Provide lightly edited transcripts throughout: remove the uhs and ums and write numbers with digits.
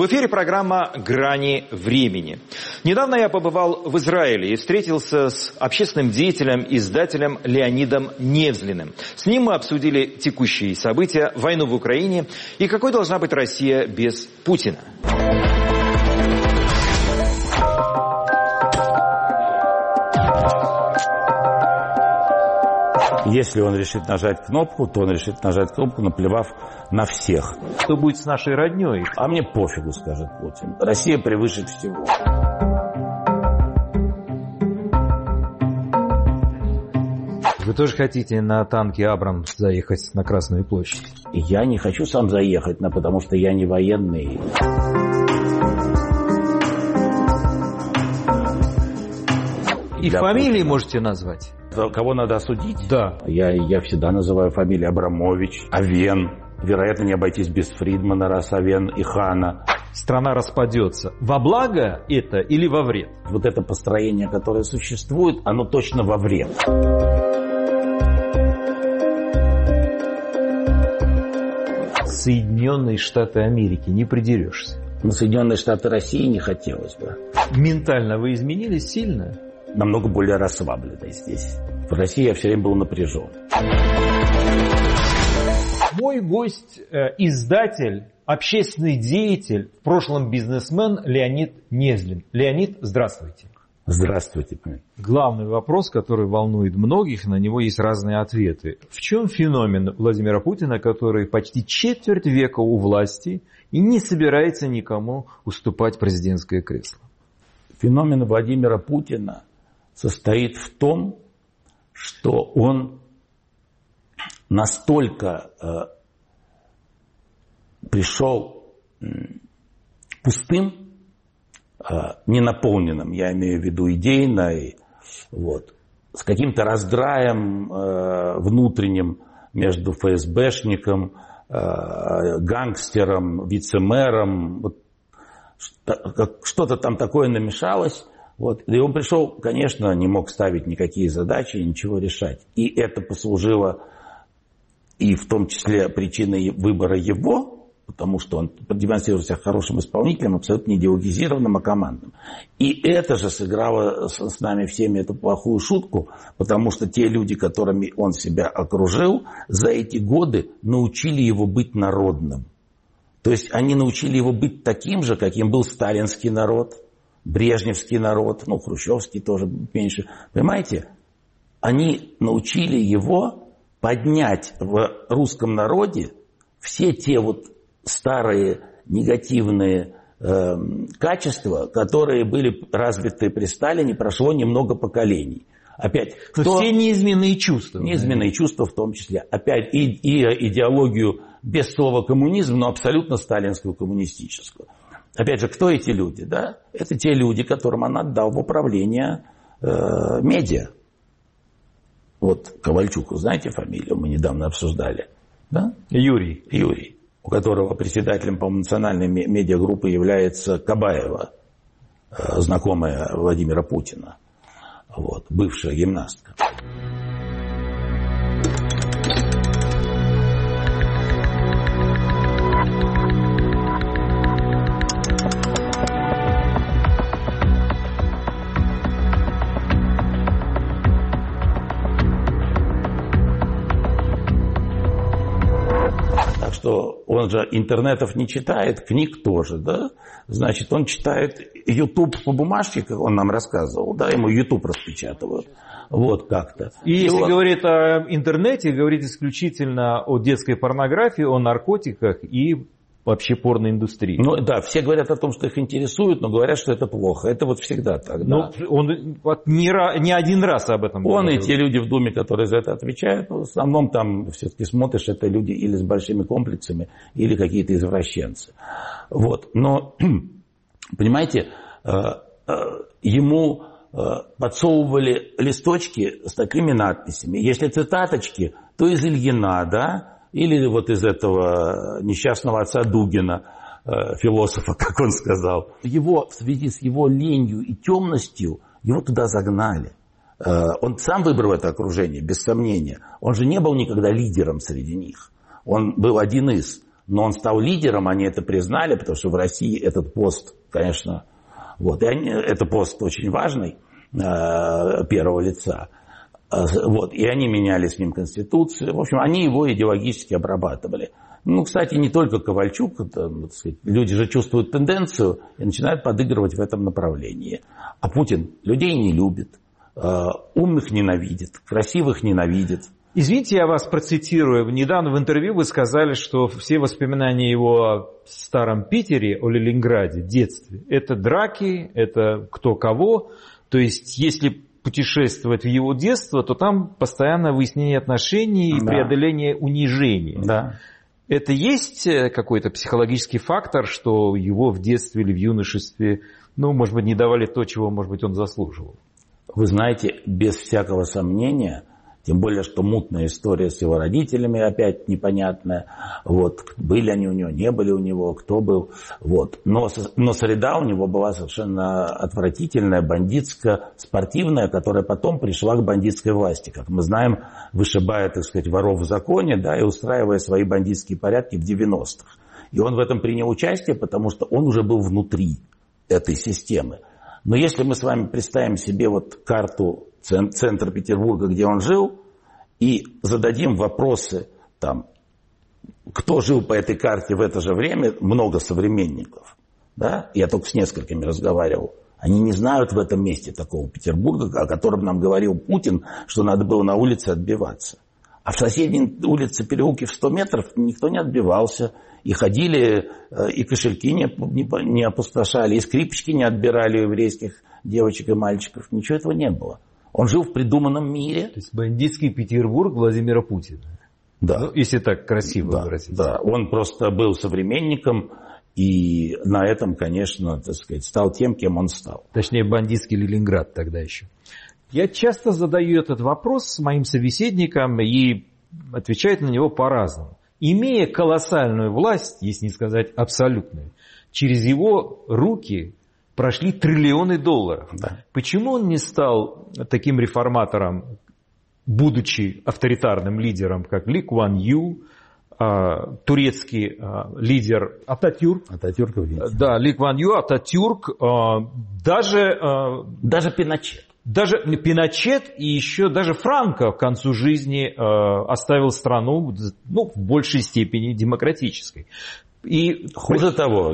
эфире программа «Грани времени». Недавно я побывал в Израиле и встретился с общественным деятелем, издателем Леонидом Невзлиным. С ним мы обсудили текущие события, войну в Украине и какой должна быть Россия без Путина. Если он решит нажать кнопку, то он решит нажать кнопку, наплевав на всех. Что будет с нашей родней? А мне пофигу, скажет Путин. Россия превыше всего. Вы тоже хотите на танке «Абрамс» заехать на Красную площадь? Я не хочу сам заехать, потому что я не военный. И фамилии можете назвать? Кого надо осудить? Да. Я всегда называю фамилии Абрамович, Авен. Вероятно, не обойтись без Фридмана, раз Авен и Хана. Страна распадется. Во благо это или во вред? Вот это построение, которое существует, оно точно во вред. Соединенные Штаты Америки, не придерешься. На Соединенные Штаты России не хотелось бы. Ментально вы изменились сильно? Намного более расслабленный здесь. В России я все время был напряжен. Мой гость – издатель, общественный деятель, в прошлом бизнесмен Леонид Невзлин. Леонид, здравствуйте. Здравствуйте. Главный вопрос, который волнует многих, на него есть разные ответы. В чем феномен Владимира Путина, который почти четверть века у власти и не собирается никому уступать президентское кресло? Феномен Владимира Путина состоит в том, что он настолько пришел пустым, ненаполненным, я имею в виду идейно, с каким-то раздраем внутренним между ФСБшником, гангстером, вице-мэром. Что-то там такое намешалось. И он пришел, конечно, не мог ставить никакие задачи, ничего решать. И это послужило и в том числе причиной выбора его, потому что он продемонстрировал себя хорошим исполнителем, абсолютно не идеологизированным, а командным. И это же сыграло с нами всеми эту плохую шутку, потому что те люди, которыми он себя окружил, за эти годы научили его быть народным. То есть они научили его быть таким же, каким был сталинский народ, брежневский народ, хрущевский тоже меньше. Понимаете? Они научили его поднять в русском народе все те старые негативные качества, которые были развиты при Сталине, прошло немного поколений. Опять, все неизменные чувства. Неизменные чувства в том числе. Опять и идеологию без слова коммунизм, но абсолютно сталинскую коммунистическую. Опять же, кто эти люди? Да? Это те люди, которым он отдал в управление медиа. Ковальчук, знаете фамилию? Мы недавно обсуждали. Да? Юрий. У которого председателем, по-моему, национальной медиагруппы является Кабаева, знакомая Владимира Путина, бывшая гимнастка. Что он же интернетов не читает, книг тоже, да? Значит, он читает YouTube по бумажке, как он нам рассказывал, да, ему YouTube распечатывают. Как-то. И если говорит о интернете, говорит исключительно о детской порнографии, о наркотиках и вообще порноиндустрии. Да, все говорят о том, что их интересует, но говорят, что это плохо. Это всегда так, да. Он не один раз об этом говорил. Он и те люди в Думе, которые за это отвечают, в основном там все-таки смотришь, это люди или с большими комплексами, или какие-то извращенцы. Но, понимаете, ему подсовывали листочки с такими надписями. Если цитаточки, то из Ильина, да, или из этого несчастного отца Дугина, философа, как он сказал. В связи с его ленью и темностью, его туда загнали. Он сам выбрал это окружение, без сомнения. Он же не был никогда лидером среди них. Он был один из. но он стал лидером, они это признали, потому что в России этот пост, конечно, вот, и это пост очень важный, первого лица. Вот, и они меняли с ним Конституцию. В общем, они его идеологически обрабатывали. Ну, кстати, не только Ковальчук. Это, так сказать, люди же чувствуют тенденцию и начинают подыгрывать в этом направлении. А Путин людей не любит, умных ненавидит, красивых ненавидит. Извините, я вас процитирую. Недавно в интервью вы сказали, что все воспоминания его о старом Питере, о Ленинграде, детстве, это драки, это кто кого. То есть, если путешествовать в его детство, то там постоянно выяснение отношений и преодоление унижения. Да. Это есть какой-то психологический фактор, что его в детстве или в юношестве, ну, может быть, не давали то, чего, может быть, он заслуживал? Вы знаете, без всякого сомнения, тем более, что мутная история с его родителями опять непонятная. Вот, были они у него, не были у него, кто был. Вот. Но среда у него была совершенно отвратительная, бандитская, спортивная, которая потом пришла к бандитской власти. Как мы знаем, вышибая, так сказать, воров в законе, да, и устраивая свои бандитские порядки в 90-х. И он в этом принял участие, потому что он уже был внутри этой системы. Но если мы с вами представим себе вот карту центра Петербурга, где он жил, и зададим вопросы, там, кто жил по этой карте в это же время, много современников, да? Я только с несколькими разговаривал. Они не знают в этом месте такого Петербурга, о котором нам говорил Путин, что надо было на улице отбиваться. А в соседней улице, переулке в 100 метров никто не отбивался. И ходили, и кошельки не опустошали, и скрипочки не отбирали у еврейских девочек и мальчиков. Ничего этого не было. Он жил в придуманном мире. То есть бандитский Петербург Владимира Путина. Да. Ну, если так красиво выразиться. Да, он просто был современником, и на этом, конечно, так сказать, стал тем, кем он стал. Точнее, бандитский Ленинград тогда еще. Я часто задаю этот вопрос моим собеседникам и отвечают на него по-разному. Имея колоссальную власть, если не сказать абсолютную, через его руки прошли триллионы долларов. Да. Почему он не стал таким реформатором, будучи авторитарным лидером, как Ли Куан Ю, турецкий лидер Ататюрк? Да, Ли Куан Ю, Ататюрк, даже Пиночет. Даже Пиночет и еще даже Франко к концу жизни оставил страну, ну, в большей степени демократической. И хуже того,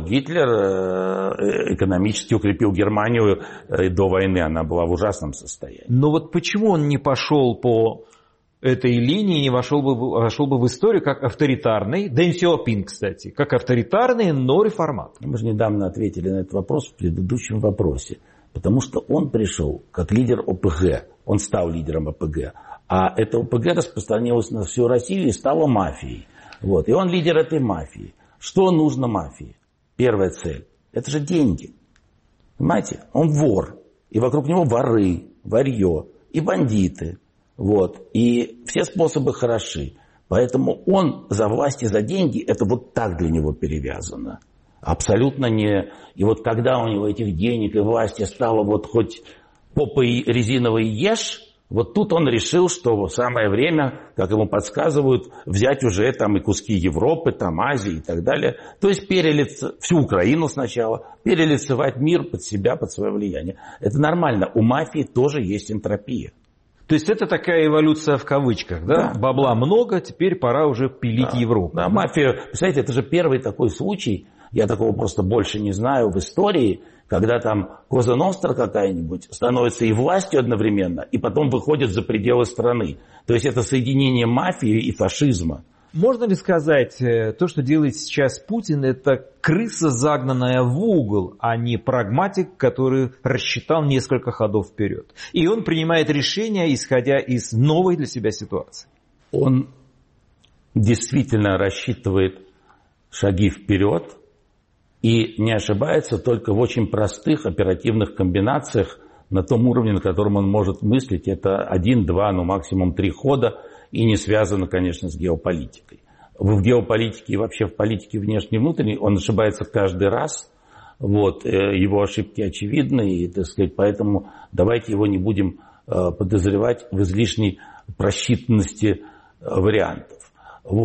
Гитлер экономически укрепил Германию, и до войны она была в ужасном состоянии. Но вот почему он не пошел по этой линии, не вошел бы в историю как авторитарный, Дэн Сяопин, кстати, как авторитарный, но реформатор? Мы же недавно ответили на этот вопрос в предыдущем вопросе. Потому что он пришел как лидер ОПГ, он стал лидером ОПГ, а это ОПГ распространилось на всю Россию и стало мафией. Вот. И он лидер этой мафии. Что нужно мафии? Первая цель – это же деньги. Понимаете? Он вор, и вокруг него воры, варье и бандиты. Вот. И все способы хороши. Поэтому он за власть и за деньги, это вот так для него перевязано. Абсолютно не. И вот когда у него этих денег и власти стало вот хоть попой резиновой ешь, вот тут он решил, что самое время, как ему подсказывают, взять уже там и куски Европы, там Азии и так далее. То есть всю Украину сначала, перелицевать мир под себя, под свое влияние. Это нормально. У мафии тоже есть энтропия. То есть это такая эволюция в кавычках, да? Бабла много, теперь пора уже пилить Европу. Да, мафия, представляете, это же первый такой случай, я такого просто больше не знаю в истории, когда там Коза Ностра какая-нибудь становится и властью одновременно, и потом выходит за пределы страны. То есть это соединение мафии и фашизма. Можно ли сказать, то, что делает сейчас Путин, это крыса, загнанная в угол, а не прагматик, который рассчитал несколько ходов вперед? И он принимает решения, исходя из новой для себя ситуации. Он действительно рассчитывает шаги вперед и не ошибается только в очень простых оперативных комбинациях на том уровне, на котором он может мыслить. Это 1, 2, ну максимум 3 хода. И не связано, конечно, с геополитикой. В геополитике и вообще в политике внешней и внутренней он ошибается каждый раз. Вот, его ошибки очевидны, и, так сказать, поэтому давайте его не будем подозревать в излишней просчитанности вариантов. Вот.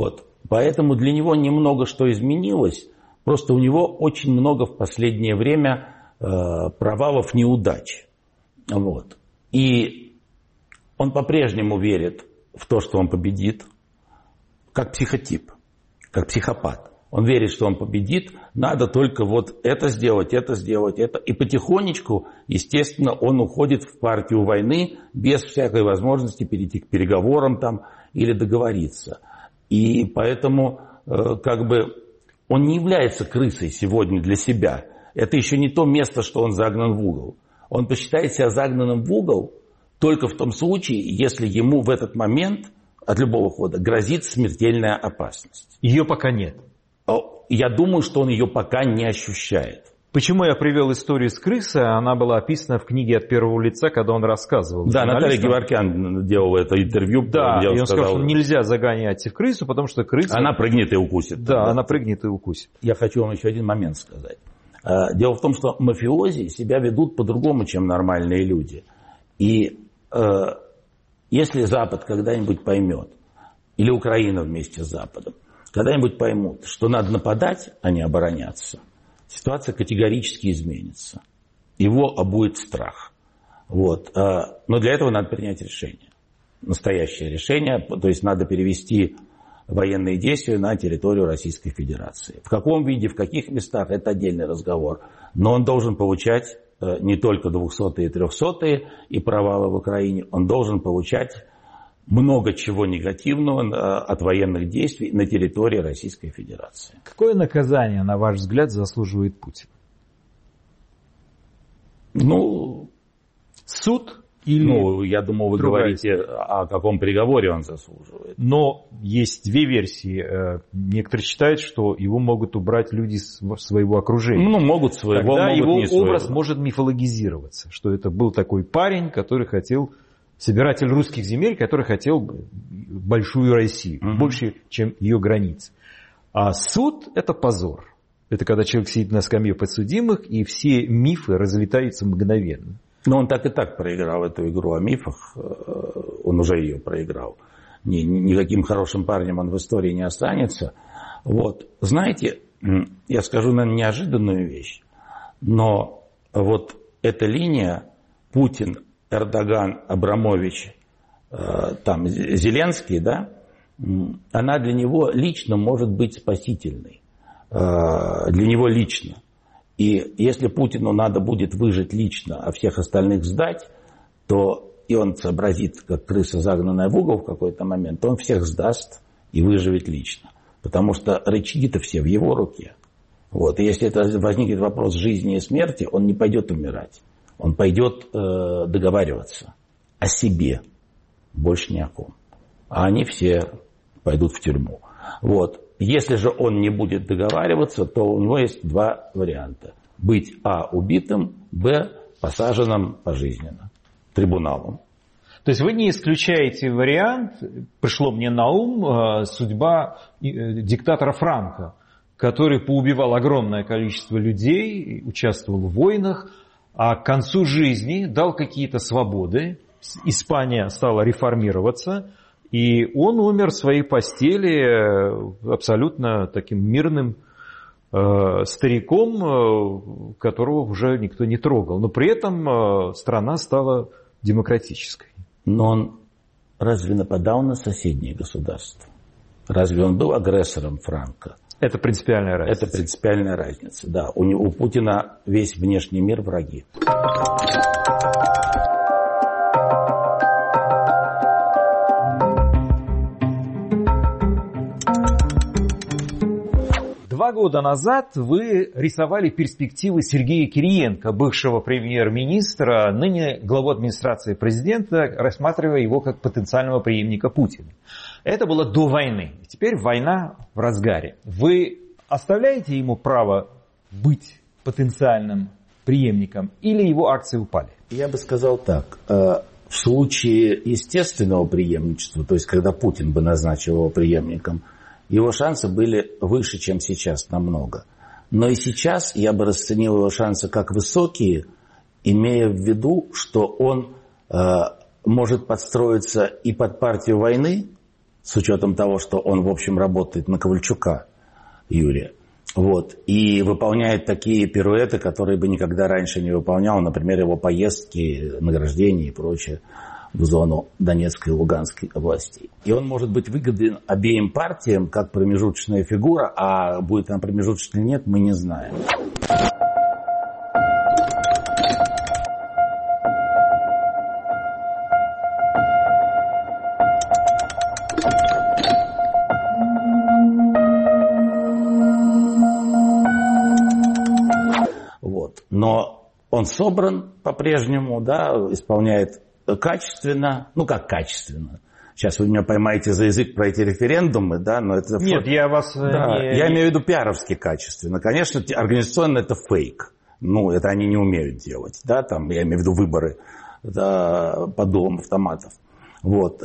Поэтому для него немного что изменилось. Просто у него очень много в последнее время провалов, неудач. Вот. И он по-прежнему верит в то, что он победит, как психотип, как психопат. Он верит, что он победит, надо только вот это сделать, это. И потихонечку, естественно, он уходит в партию войны без всякой возможности перейти к переговорам там или договориться. И поэтому как бы он не является крысой сегодня для себя. Это еще не то место, что он загнан в угол. Он посчитает себя загнанным в угол только в том случае, если ему в этот момент от любого хода грозит смертельная опасность. Ее пока нет. Я думаю, что он ее пока не ощущает. Почему я привел историю с крысой? Она была описана в книге «От первого лица», когда он рассказывал. Да, Наталья Геворкян делала это интервью. Да, и он сказал, что нельзя загонять в крысу, потому что крыса... Она прыгнет и укусит. Да, она прыгнет и укусит. Я хочу вам еще один момент сказать. Дело в том, что мафиози себя ведут по-другому, чем нормальные люди. И если Запад когда-нибудь поймет, или Украина вместе с Западом, когда-нибудь поймут, что надо нападать, а не обороняться, ситуация категорически изменится. Его обует страх. Вот. Но для этого надо принять решение. Настоящее решение. То есть надо перевести военные действия на территорию Российской Федерации. В каком виде, в каких местах, это отдельный разговор. Но он должен получать не только 200-е и 300-е и провалы в Украине. Он должен получать много чего негативного от военных действий на территории Российской Федерации. Какое наказание, на ваш взгляд, заслуживает Путин? Суд или... я думаю, вы говорите, о каком приговоре он заслуживает. Но есть две версии. Некоторые считают, что его могут убрать люди из своего окружения. Могут своего, тогда могут его не своего. Образ может мифологизироваться, что это был такой парень, который хотел... собиратель русских земель, который хотел большую Россию, больше, чем ее границы. А суд – это позор. Это когда человек сидит на скамье подсудимых, и все мифы разлетаются мгновенно. Но он так и так проиграл эту игру о мифах. Он уже ее проиграл. Никаким хорошим парнем он в истории не останется. Вот. Знаете, я скажу, наверное, неожиданную вещь. Но вот эта линия Путин, Эрдоган, Абрамович, там, Зеленский, да, она для него лично может быть спасительной. Для него лично. И если Путину надо будет выжить лично, а всех остальных сдать, то и он сообразит, как крыса, загнанная в угол в какой-то момент, то он всех сдаст и выживет лично. Потому что рычаги-то все в его руке. Вот. И если это возникнет вопрос жизни и смерти, он не пойдет умирать. Он пойдет договариваться о себе, больше ни о ком. А они все пойдут в тюрьму. Вот. Если же он не будет договариваться, то у него есть два варианта. Быть убитым, посаженным пожизненно трибуналом. То есть вы не исключаете вариант, пришло мне на ум, судьба диктатора Франко, который поубивал огромное количество людей, участвовал в войнах, а к концу жизни дал какие-то свободы. Испания стала реформироваться, и он умер в своей постели абсолютно таким мирным стариком, которого уже никто не трогал. Но при этом страна стала демократической. Но он разве нападал на соседние государства? Разве он был агрессором Франко? Это принципиальная разница. Это принципиальная разница, да. У Путина весь внешний мир враги. Два года назад вы рисовали перспективы Сергея Кириенко, бывшего премьер-министра, ныне главу администрации президента, рассматривая его как потенциального преемника Путина. Это было до войны. Теперь война в разгаре. Вы оставляете ему право быть потенциальным преемником или его акции упали? Я бы сказал так. В случае естественного преемничества, то есть когда Путин бы назначил его преемником, его шансы были выше, чем сейчас, намного. Но и сейчас я бы расценил его шансы как высокие, имея в виду, что он может подстроиться и под партию войны, с учетом того, что он, в общем, работает на Ковальчука Юрия. Вот. И выполняет такие пируэты, которые бы никогда раньше не выполнял. Например, его поездки, награждения и прочее в зону Донецкой и Луганской областей. И он может быть выгоден обеим партиям как промежуточная фигура, а будет она промежуточной или нет, мы не знаем. Вот. Но он собран по-прежнему, да, исполняет качественно, ну как качественно. Сейчас вы меня поймаете за язык про эти референдумы, да, но это... Нет, я вас... Да, не... Я имею в виду пиаровски качественно. Конечно, организационно это фейк. Ну, это они не умеют делать, да, там, я имею в виду выборы, да, по дулам автоматов. Вот.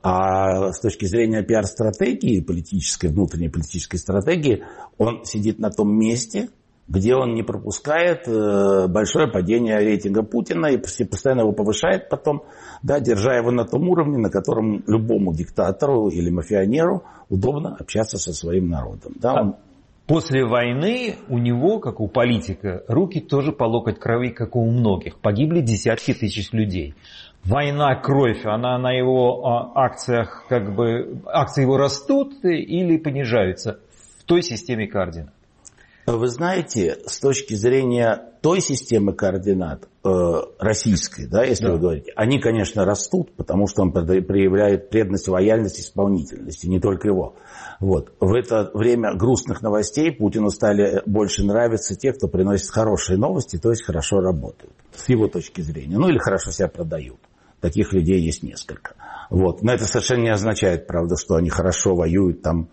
А с точки зрения пиар-стратегии, политической, внутренней политической стратегии, он сидит на том месте, где он не пропускает большое падение рейтинга Путина и постоянно его повышает потом, да, держа его на том уровне, на котором любому диктатору или мафионеру удобно общаться со своим народом. Да, После войны у него, как у политика, руки тоже по локоть крови, как у многих. Погибли десятки тысяч людей. Война, кровь, она на его акциях, как бы, акции его растут или понижаются в той системе координат? Вы знаете, с точки зрения той системы координат, российской, да, если вы говорите, они, конечно, растут, потому что он проявляет преданность, лояльность, исполнительность, и не только его. Вот. В это время грустных новостей Путину стали больше нравиться те, кто приносит хорошие новости, то есть хорошо работают, с его точки зрения, ну или хорошо себя продают. Таких людей есть несколько. Вот. Но это совершенно не означает, правда, что они хорошо воюют там,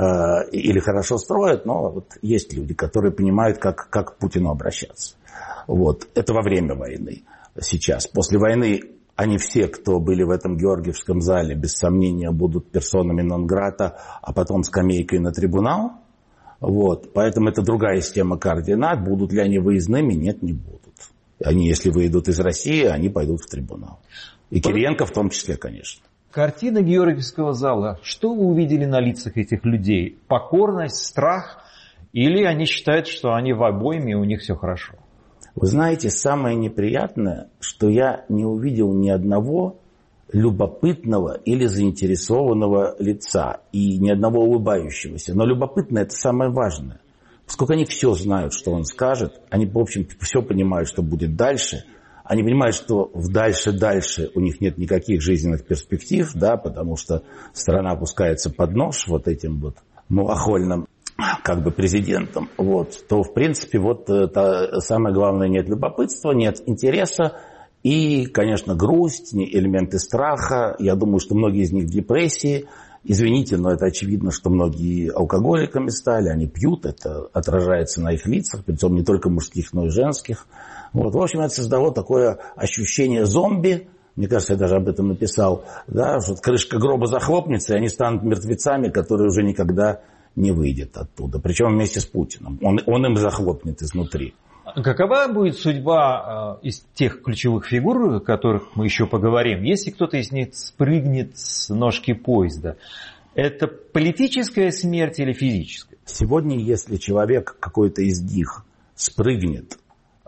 или хорошо строят, но вот есть люди, которые понимают, как к Путину обращаться. Вот. Это во время войны сейчас. После войны они все, кто были в этом Георгиевском зале, без сомнения, будут персонами нон-грата, а потом скамейкой на трибунал. Вот. Поэтому это другая система координат. Будут ли они выездными? Нет, не будут. Они, если выйдут из России, они пойдут в трибунал. И Кириенко в том числе, конечно. Картина Георгиевского зала. Что вы увидели на лицах этих людей? Покорность, страх? Или они считают, что они в обойме и у них все хорошо? Вы знаете, самое неприятное, что я не увидел ни одного любопытного или заинтересованного лица и ни одного улыбающегося. Но любопытно — это самое важное. Поскольку они все знают, что он скажет, они, в общем, все понимают, что будет дальше. Они понимают, что в дальше у них нет никаких жизненных перспектив, да, потому что страна опускается под нож вот этим вот малохольным как бы президентом. Вот, то, в принципе, вот самое главное, нет любопытства, нет интереса и, конечно, грусть, элементы страха. Я думаю, что многие из них в депрессии. Извините, но это очевидно, что многие алкоголиками стали, они пьют, это отражается на их лицах, причем не только мужских, но и женских. Вот. В общем, это создало такое ощущение зомби, мне кажется, я даже об этом написал, да, что крышка гроба захлопнется, и они станут мертвецами, которые уже никогда не выйдет оттуда, причем вместе с Путиным. Он им захлопнет изнутри. Какова будет судьба из тех ключевых фигур, о которых мы еще поговорим, если кто-то из них спрыгнет с ножки поезда? Это политическая смерть или физическая? Сегодня, если человек какой-то из них спрыгнет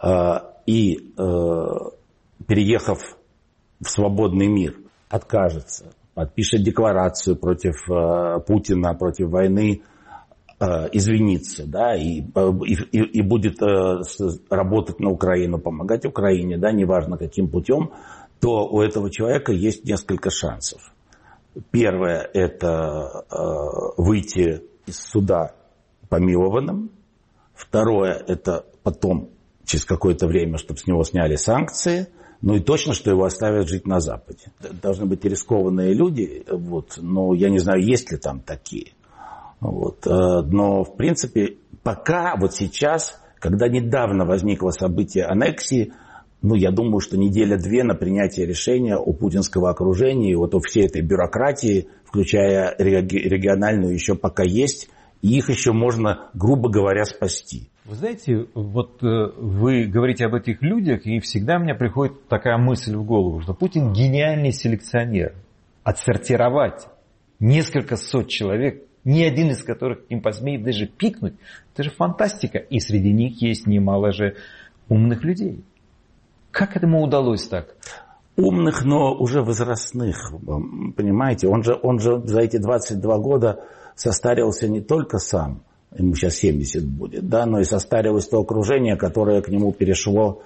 и, переехав в свободный мир, откажется, подпишет декларацию против Путина, против войны, извиниться, да, и будет работать на Украину, помогать Украине, да, неважно каким путем, то у этого человека есть несколько шансов. Первое – это выйти из суда помилованным. Второе – это потом, через какое-то время, чтобы с него сняли санкции. Ну и точно, что его оставят жить на Западе. Должны быть рискованные люди, вот, но я не знаю, есть ли там такие. Вот. Но, в принципе, пока, вот сейчас, когда недавно возникло событие аннексии, ну, я думаю, что неделя-две на принятие решения у путинского окружения и вот у всей этой бюрократии, включая региональную, еще пока есть, и их еще можно, грубо говоря, спасти. Вы знаете, вот вы говорите об этих людях, и всегда у меня приходит такая мысль в голову, что Путин гениальный селекционер. Отсортировать несколько сот человек, ни один из которых не посмеет даже пикнуть. Это же фантастика. И среди них есть немало же умных людей. Как этому удалось так? Умных, но уже возрастных, понимаете. Он же за эти 22 года состарился не только сам, ему сейчас 70 будет, да, но и состарилось то окружение, которое к нему перешло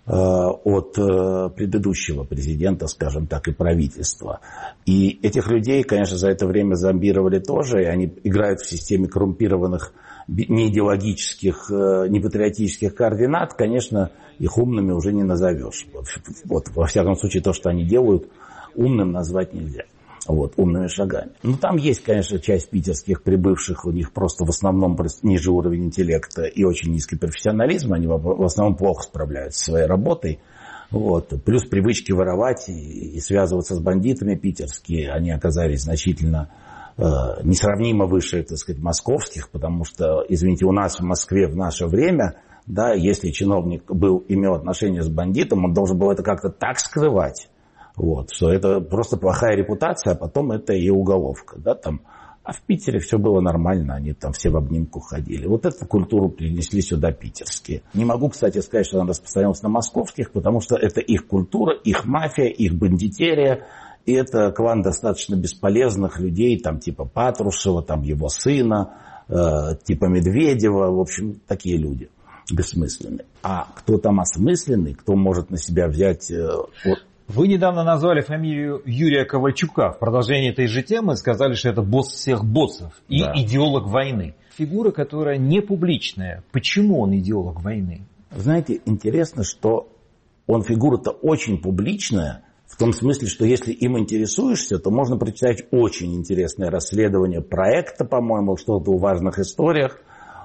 от предыдущего президента, скажем так, и правительства. И этих людей, конечно, за это время зомбировали тоже, и они играют в системе коррумпированных не идеологических, не патриотических координат. Конечно, их умными уже не назовешь. Вот, во всяком случае, то, что они делают, умным назвать нельзя. Вот, умными шагами. Ну, там есть, конечно, часть питерских прибывших, у них просто в основном ниже уровень интеллекта и очень низкий профессионализм, они в основном плохо справляются со своей работой. Вот. Плюс привычки воровать и связываться с бандитами питерские, они оказались значительно несравнимо выше, так сказать, московских, потому что, извините, у нас в Москве в наше время, да, если чиновник имел отношение с бандитом, он должен был это как-то так скрывать, вот, что это просто плохая репутация, а потом это и уголовка, да, там. А в Питере все было нормально, они там все в обнимку ходили. Вот эту культуру принесли сюда питерские. Не могу, кстати, сказать, что она распространилась на московских, потому что это их культура, их мафия, их бандитерия. И это клан достаточно бесполезных людей, там типа Патрушева, там его сына, типа Медведева. В общем, такие люди бессмысленные. А кто там осмысленный, кто может на себя взять... Вы недавно назвали фамилию Юрия Ковальчука. В продолжении этой же темы сказали, что это босс всех боссов и идеолог войны. Фигура, которая не публичная. Почему он идеолог войны? Знаете, интересно, что он фигура-то очень публичная, в том смысле, что если им интересуешься, то можно прочитать очень интересное расследование проекта, по-моему, что-то о важных историях.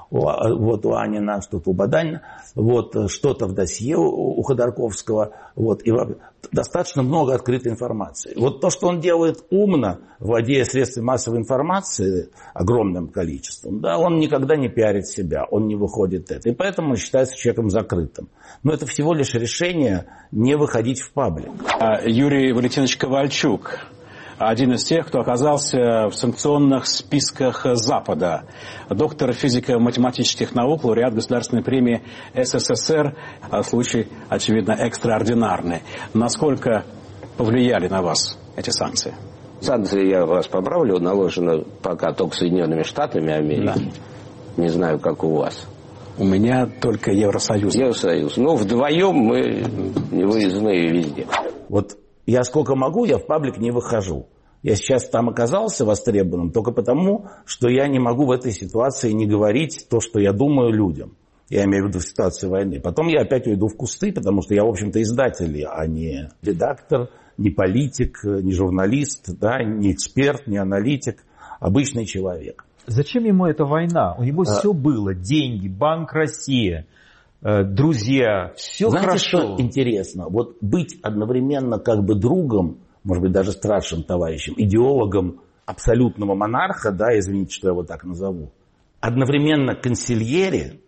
Вот у Анина, что-то у Баданина, вот что-то в досье у Ходорковского, вот, и достаточно много открытой информации. Вот то, что он делает умно, владея средствами массовой информации огромным количеством, да, он никогда не пиарит себя, он не выходит это, и поэтому он считается человеком закрытым. Но это всего лишь решение не выходить в паблик. Юрий Валентинович Ковальчук. Один из тех, кто оказался в санкционных списках Запада. Доктор физико-математических наук, лауреат Государственной премии СССР. Случай, очевидно, экстраординарный. Насколько повлияли на вас эти санкции? Санкции, я вас поправлю, наложены пока только Соединенными Штатами Америки. Да. Не знаю, как у вас. У меня только Евросоюз. Евросоюз. Ну, вдвоем мы невыездные везде. Вот я сколько могу, я в паблик не выхожу. Я сейчас там оказался востребованным только потому, что я не могу в этой ситуации не говорить то, что я думаю людям. Я имею в виду в ситуации войны. Потом я опять уйду в кусты, потому что я, в общем-то, издатель, а не редактор, не политик, не журналист, да, не эксперт, не аналитик, обычный человек. Зачем ему эта война? У него все было. Деньги, Банк Россия, друзья, все знаете, хорошо. Что интересно? Вот быть одновременно как бы другом, может быть, даже старшим товарищем, идеологом абсолютного монарха, да, извините, что я его так назову, одновременно консильере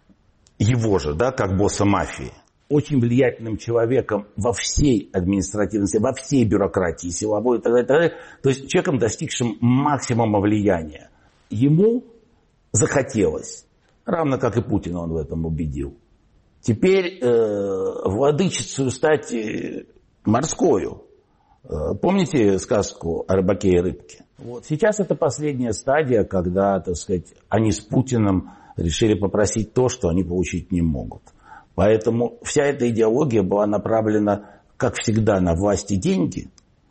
его же, да, как босса мафии, очень влиятельным человеком во всей административности, во всей бюрократии силовой и так далее, так далее. То есть человеком, достигшим максимума влияния. Ему захотелось, равно как и Путина он в этом убедил, теперь владычицей стать морскою. Помните сказку о рыбаке и рыбке? Вот. Сейчас это последняя стадия, когда, так сказать, они с Путиным решили попросить то, что они получить не могут. Поэтому вся эта идеология была направлена, как всегда, на власть и деньги,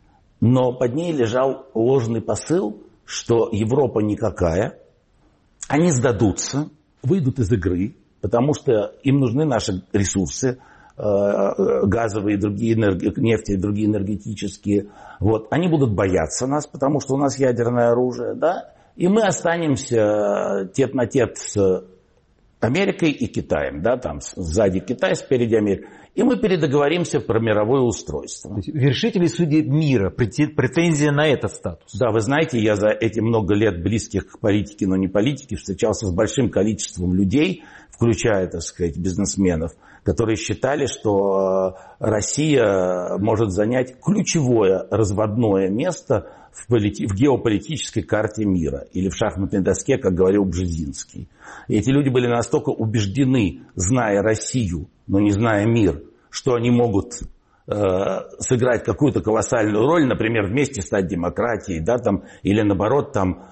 но под ней лежал ложный посыл, что Европа никакая, они сдадутся, выйдут из игры, потому что им нужны наши ресурсы, газовые, другие нефти и другие энергетические. Вот. Они будут бояться нас, потому что у нас ядерное оружие, да? И мы останемся тет-на-тет с Америкой и Китаем, да, там сзади Китай, спереди Америка. И мы передоговоримся про мировое устройство. То есть вершители судеб мира, претензия на этот статус. Да, вы знаете, я за эти много лет близких к политике, но не политике, встречался с большим количеством людей, включая, так сказать, бизнесменов, которые считали, что Россия может занять ключевое разводное место в геополитической карте мира или в шахматной доске, как говорил Бжезинский. И эти люди были настолько убеждены, зная Россию, но не зная мир, что они могут сыграть какую-то колоссальную роль, например, вместе стать демократией, да, там, или наоборот там,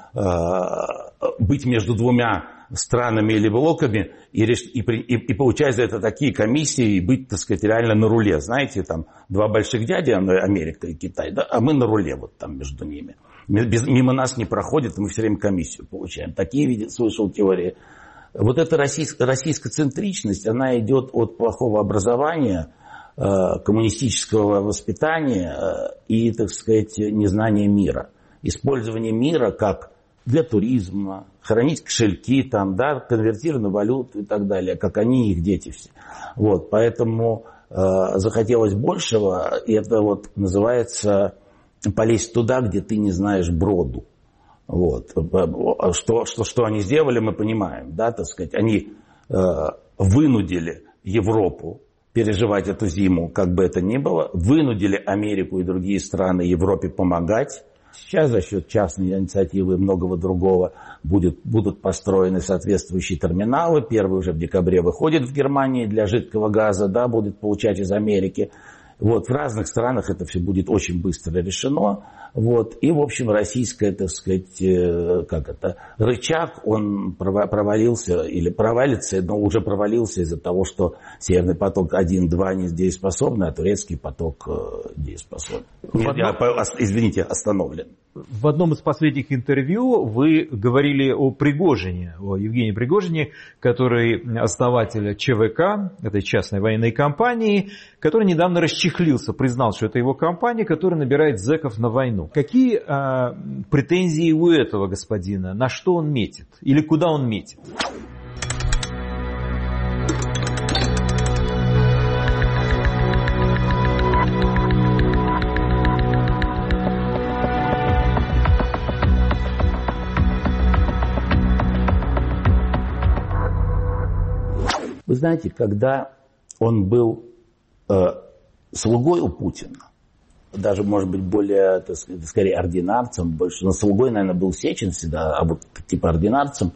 быть между двумя странами или блоками и получать за это такие комиссии и быть, так сказать, реально на руле. Знаете, там два больших дяди, Америка и Китай, да, а мы на руле вот там между ними. Мимо нас не проходит, мы все время комиссию получаем. Такие, слышал, теории. Вот эта российская центричность, она идет от плохого образования, коммунистического воспитания и, так сказать, незнания мира. Использование мира как для туризма, хранить кошельки, там, да, конвертированную валюту и так далее, как они и их дети все. Вот, поэтому захотелось большего, и это вот называется полезть туда, где ты не знаешь броду. Вот. Что они сделали, мы понимаем, да, так сказать, они вынудили Европу переживать эту зиму, как бы это ни было, вынудили Америку и другие страны Европе помогать. Сейчас за счет частной инициативы и многого другого будут построены соответствующие терминалы. Первый уже в декабре выходит в Германии для жидкого газа, да, будет получать из Америки. Вот, в разных странах это все будет очень быстро решено. Вот, и, в общем, российская, так сказать, рычаг, он провалился или провалится, но уже провалился из-за того, что Северный поток 1-2 не дееспособный, а турецкий поток дееспособен. Остановлен. В одном из последних интервью вы говорили о Пригожине, о Евгении Пригожине, который основатель ЧВК, этой частной военной компании, который недавно расчехлился, признал, что это его компания, которая набирает зэков на войну. Какие претензии у этого господина? На что он метит? Или куда он метит? Вы знаете, когда он был слугой у Путина, даже, может быть, более, так сказать, скорее ординарцем, больше, но слугой, наверное, был Сечин всегда, а вот типа ординарцем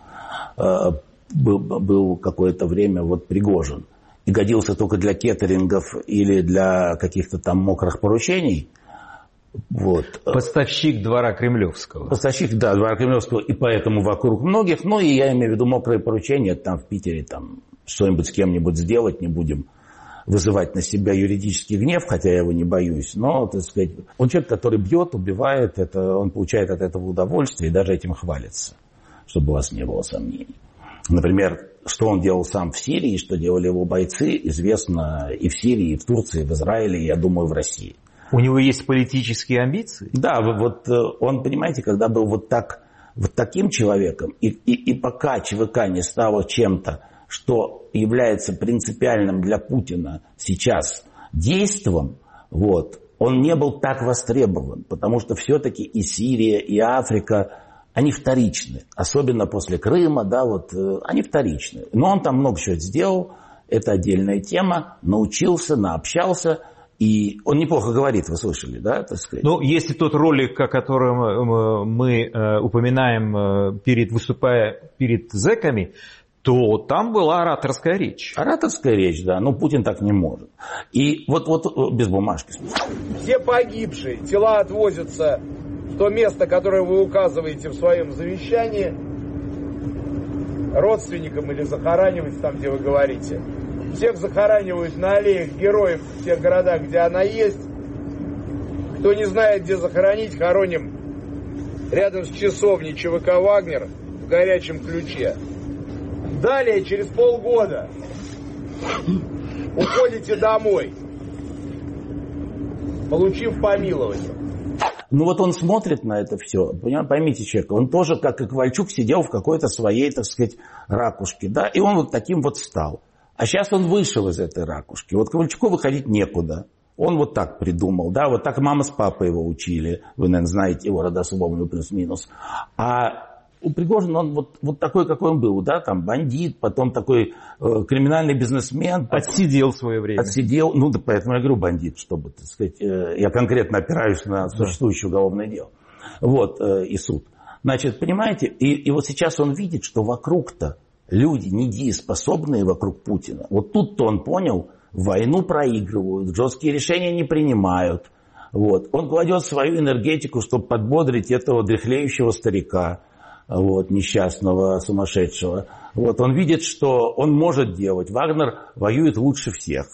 был какое-то время вот Пригожин. И годился только для кеттерингов или для каких-то там мокрых поручений. Вот. Поставщик двора Кремлевского. Поставщик, да, двора Кремлевского, и поэтому вокруг многих. Ну, и я имею в виду мокрые поручения, там в Питере там что-нибудь с кем-нибудь сделать, не будем вызывать на себя юридический гнев, хотя я его не боюсь. Но, так сказать, он человек, который бьет, убивает, он получает от этого удовольствие и даже этим хвалится, чтобы у вас не было сомнений. Например, что он делал сам в Сирии, что делали его бойцы, известно и в Сирии, и в Турции, и в Израиле, и, я думаю, в России. У него есть политические амбиции? Да, вот он, понимаете, когда был вот таким человеком, и пока ЧВК не стало чем-то, что является принципиальным для Путина сейчас действом, вот, он не был так востребован, потому что все-таки и Сирия, и Африка, они вторичны. Особенно после Крыма, да, вот, они вторичны. Но он там много чего сделал, это отдельная тема, научился, наобщался, и он неплохо говорит, вы слышали, да, так сказать? Ну, если тот ролик, о котором мы упоминаем, выступая перед зэками, то там была ораторская речь. Ораторская речь, да, но Путин так не может. И вот без бумажки. Все погибшие, тела отвозятся в то место, которое вы указываете в своем завещании, родственникам или захоранивать там, где вы говорите. Всех захоранивают на аллеях героев в тех городах, где она есть. Кто не знает, где захоронить, хороним рядом с часовней ЧВК «Вагнер» в горячем ключе. Далее, через полгода, уходите домой, получив помилование. Ну вот он смотрит на это все, поймите человека, он тоже, как и Ковальчук, сидел в какой-то своей, так сказать, ракушке, да, и он вот таким вот стал. А сейчас он вышел из этой ракушки. Вот Ковальчуку выходить некуда. Он вот так придумал, да, вот так мама с папой его учили. Вы, наверное, знаете его родословную плюс-минус. А у Пригожина он вот такой, какой он был, да, там бандит, потом такой криминальный бизнесмен. Отсидел свое время. Отсидел, ну да, поэтому я говорю бандит, чтобы, так сказать, я конкретно опираюсь на существующее уголовное дело. Вот, и суд. Значит, понимаете, и вот сейчас он видит, что вокруг-то люди недееспособные вокруг Путина. Вот тут-то он понял, войну проигрывают, жесткие решения не принимают. Вот. Он кладет свою энергетику, чтобы подбодрить этого дряхлеющего старика, вот, несчастного, сумасшедшего. Вот. Он видит, что он может делать. Вагнер воюет лучше всех.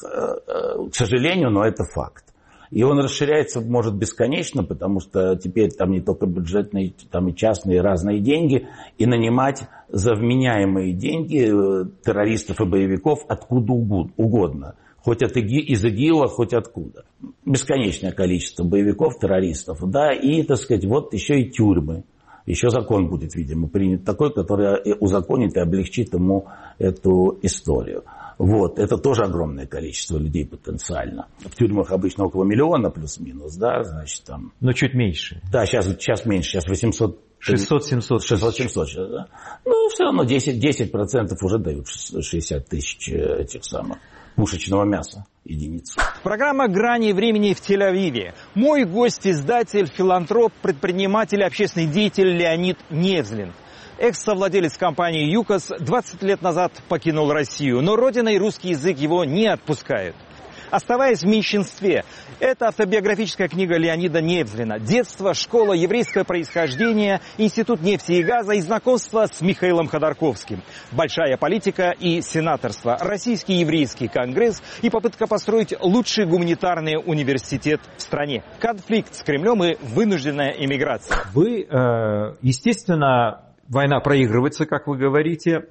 К сожалению, но это факт. И он расширяется, может, бесконечно, потому что теперь там не только бюджетные, там и частные разные деньги. И нанимать за вменяемые деньги террористов и боевиков откуда угодно. Хоть из ИГИЛа, хоть откуда. Бесконечное количество боевиков, террористов. Да, и, так сказать, вот еще и тюрьмы. Еще закон будет, видимо, принят такой, который узаконит и облегчит ему эту историю. Вот, это тоже огромное количество людей потенциально. В тюрьмах обычно около 1 миллиона плюс-минус, да, значит там. Но чуть меньше. Да, сейчас меньше, сейчас 800. 600-700. 600-700 сейчас, да. Ну, все равно 10% уже дают 60 тысяч этих самых пушечного мяса единиц. Программа «Грани времени» в Тель-Авиве. Мой гость, издатель, филантроп, предприниматель, общественный деятель Леонид Невзлин. Экс-совладелец компании «ЮКОС» 20 лет назад покинул Россию, но родина и русский язык его не отпускают. «Оставаясь в меньшинстве» – это автобиографическая книга Леонида Невзлина. Детство, школа, еврейское происхождение, институт нефти и газа и знакомство с Михаилом Ходорковским. Большая политика и сенаторство, российский еврейский конгресс и попытка построить лучший гуманитарный университет в стране. Конфликт с Кремлем и вынужденная эмиграция. Вы, естественно... Война проигрывается, как вы говорите,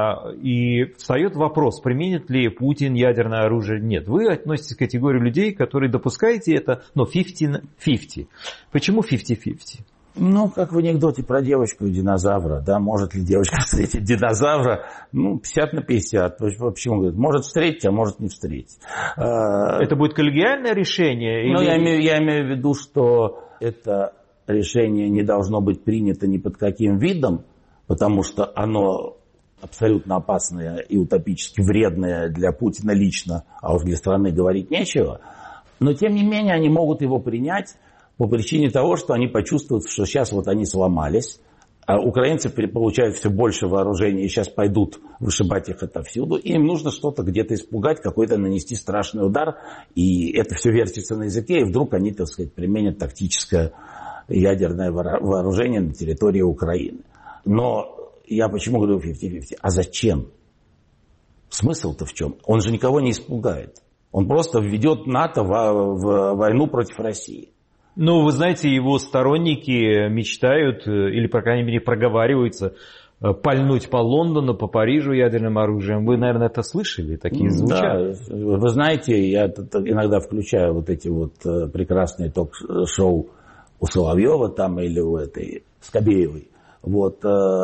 и встает вопрос, применит ли Путин ядерное оружие. Нет, вы относитесь к категории людей, которые допускаете это, но 50-50. Почему 50-50? Ну, как в анекдоте про девочку и динозавра, да, может ли девочка встретить динозавра, 50/50. Почему? Говорит, может встретить, а может не встретить. Это будет коллегиальное решение? Ну, или... я имею в виду, что это решение не должно быть принято ни под каким видом, потому что оно абсолютно опасное и утопически вредное для Путина лично, а уж для страны говорить нечего. Но, тем не менее, они могут его принять по причине того, что они почувствуют, что сейчас вот они сломались, а украинцы получают все больше вооружений и сейчас пойдут вышибать их отовсюду. И им нужно что-то где-то испугать, какой-то нанести страшный удар. И это все вертится на языке, и вдруг они, так сказать, применят тактическое ядерное вооружение на территории Украины. Но я почему говорю 50-50? А зачем? Смысл-то в чем? Он же никого не испугает. Он просто введет НАТО в войну против России. Ну, вы знаете, его сторонники мечтают, или, по крайней мере, проговариваются, пальнуть по Лондону, по Парижу ядерным оружием. Вы, наверное, это слышали? Такие звучат. Да, вы знаете, я иногда включаю вот эти вот прекрасные ток-шоу у Соловьева там или у этой Скобеевой. Вот,